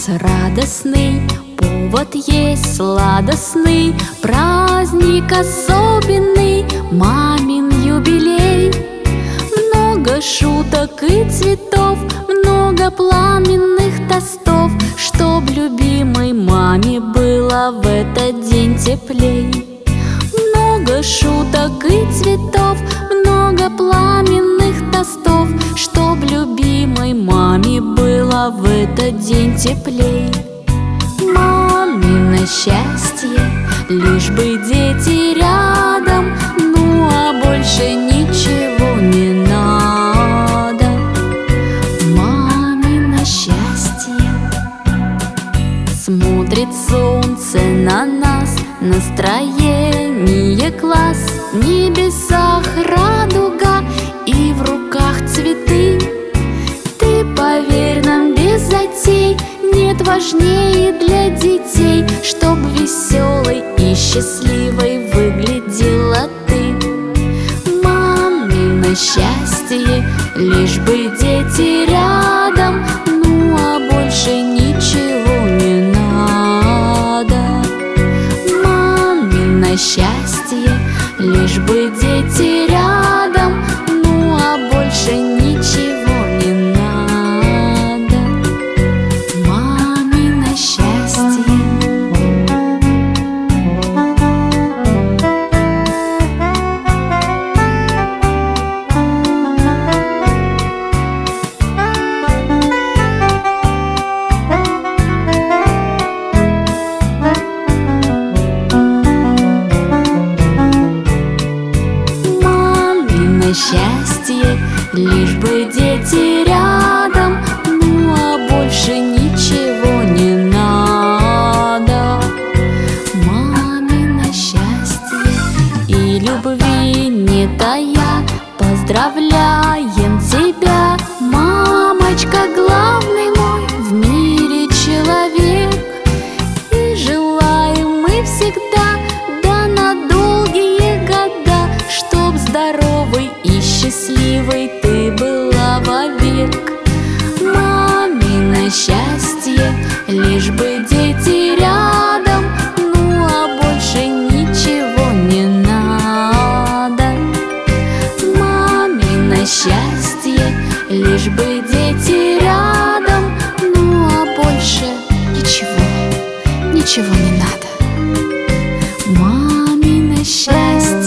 нас радостный, повод есть сладостный, праздник особенный, мамин юбилей. Много шуток и цветов, много пламенных тостов, чтоб любимой маме было в этот день теплей. Много шуток и цветов, много пламенных тостов, чтоб любимой маме было в этот день теплей. Мамино счастье, лишь бы дети рядом, ну а больше ничего не надо. Мамино счастье. Смотрит солнце на нас, настроение класс, в небесах радуга и в руках цветы. Ты поверь нам, без затей нет важнее для детей, чтоб веселой и счастливой выглядела ты. Мамино счастье, лишь бы дети рядом, ну а больше ничего не надо. Мамино счастье, лишь бы дети рядом, ну а больше ничего не надо. Мамино счастье. Счастье, лишь бы дети рядом, ну а больше ничего не надо. Мамино счастье и любви не тая, поздравляем тебя, мамочка, главный мой в мире человек. И желаем мы всегда, да на долгие года, чтоб здоровый и счастливой ты была вовек. Мамино счастье, лишь бы дети рядом, ну а больше ничего не надо. Мамино счастье, лишь бы дети рядом, ну а больше ничего не надо. Мамино счастье.